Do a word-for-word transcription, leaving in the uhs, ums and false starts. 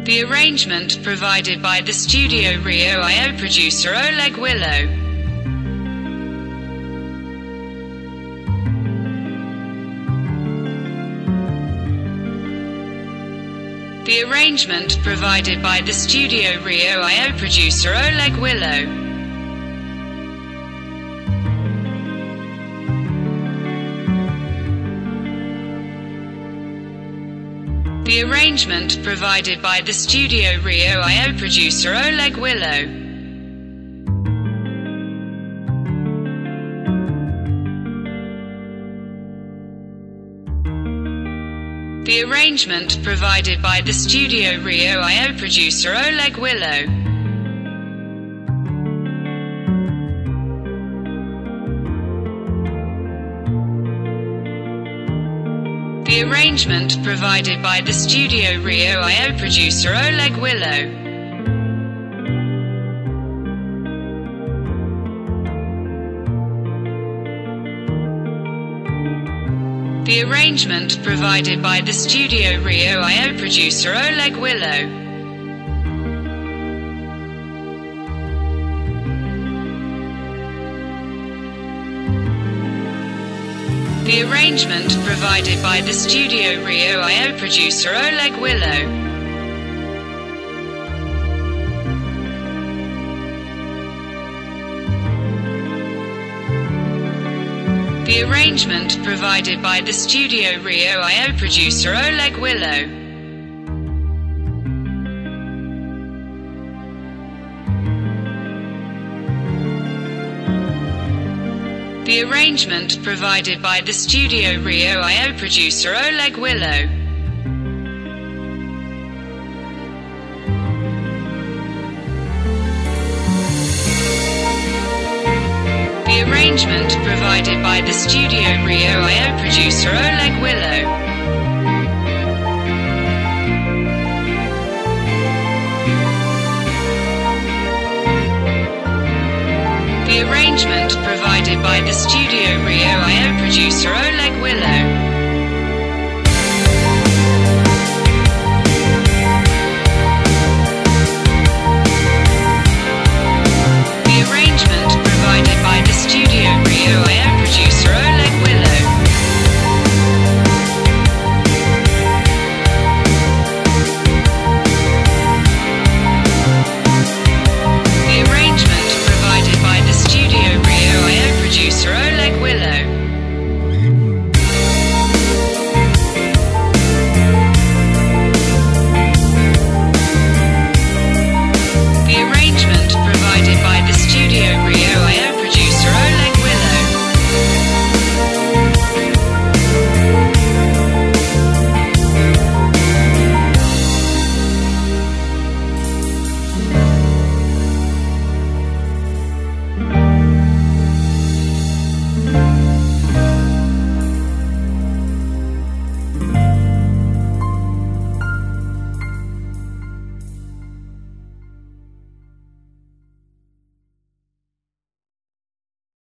The arrangement provided by the Studio Rio I O producer Oleg Willow. The arrangement provided by the Studio Rio I O producer Oleg Willow. The arrangement provided by the Studio Rio I O producer Oleg Willow. The arrangement provided by the Studio Rio I O producer Oleg Willow. The arrangement provided by the Studio Rio I O producer Oleg Willow. The arrangement provided by the Studio Rio I O producer Oleg Willow. The arrangement provided by the Studio Rio I O producer Oleg Willow. The arrangement provided by the Studio Rio I O producer Oleg Willow. The arrangement provided by the Studio Rio I O producer Oleg Willow. The arrangement provided by the Studio Rio I O producer Oleg Willow. The arrangement provided by the Studio Rio I O producer Oleg Willow.